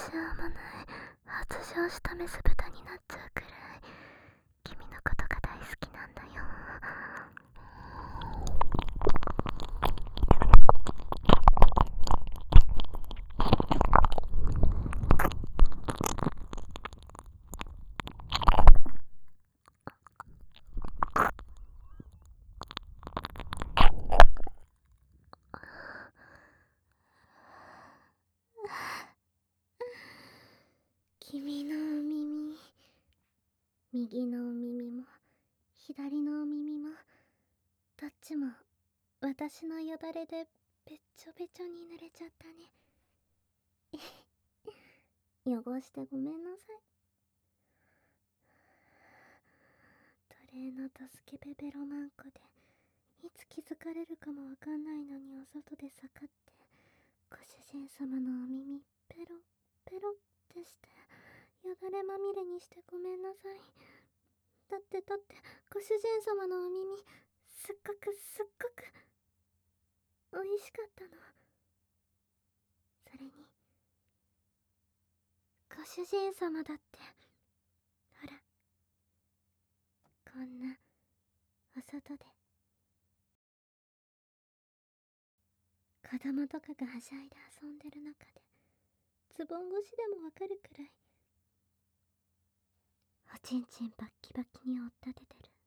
しようもない発情したメス豚になっちゃうくらい君のことが大好きなんだよ。君のお耳、右のお耳も左のお耳もどっちも私のよだれでべっちょべちょに濡れちゃったね。汚してごめんなさい。奴隷のドスケベベロマンコでいつ気づかれるかもわかんないのにお外で盛ってご主人様のお耳ペロペロってしてよだれまみれにしてごめんなさい。だってご主人様のお耳すっごく美味しかったの。それにご主人様だってほらこんなお外で子供とかがはしゃいで遊んでる中でズボン越しでもわかるくらいおちんちんバッキバキに追っ立ててる。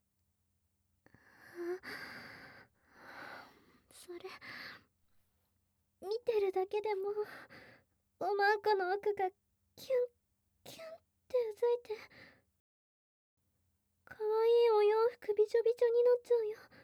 それ見てるだけでもおまんこの奥がキュンキュンってうずいてかわいいお洋服びちょびちょになっちゃうよ。